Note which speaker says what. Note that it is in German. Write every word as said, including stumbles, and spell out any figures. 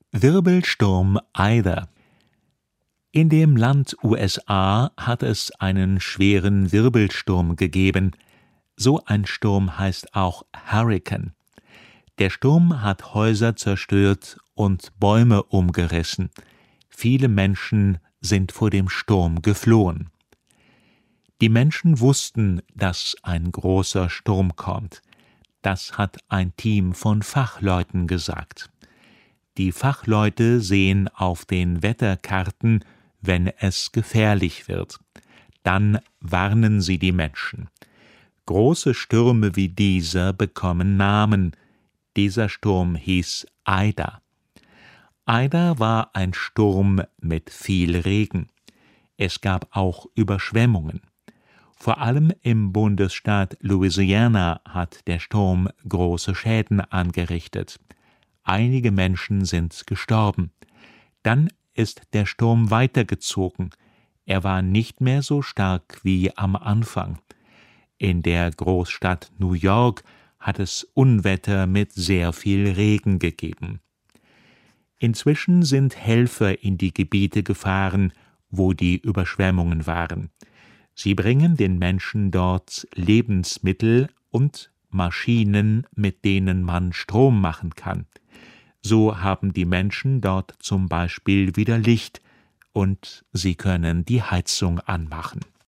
Speaker 1: Wirbelsturm Ida. In dem Land U S A hat es einen schweren Wirbelsturm gegeben. So ein Sturm heißt auch Hurrikan. Der Sturm hat Häuser zerstört und Bäume umgerissen. Viele Menschen sind vor dem Sturm geflohen. Die Menschen wussten, dass ein großer Sturm kommt. Das hat ein Team von Fachleuten gesagt. Die Fachleute sehen auf den Wetterkarten, wenn es gefährlich wird. Dann warnen sie die Menschen. Große Stürme wie dieser bekommen Namen. Dieser Sturm hieß Ida. Ida war ein Sturm mit viel Regen. Es gab auch Überschwemmungen. Vor allem im Bundesstaat Louisiana hat der Sturm große Schäden angerichtet. Einige Menschen sind gestorben. Dann ist der Sturm weitergezogen. Er war nicht mehr so stark wie am Anfang. In der Großstadt New York hat es Unwetter mit sehr viel Regen gegeben. Inzwischen sind Helfer in die Gebiete gefahren, wo die Überschwemmungen waren. Sie bringen den Menschen dort Lebensmittel und Maschinen, mit denen man Strom machen kann. So haben die Menschen dort zum Beispiel wieder Licht und sie können die Heizung anmachen.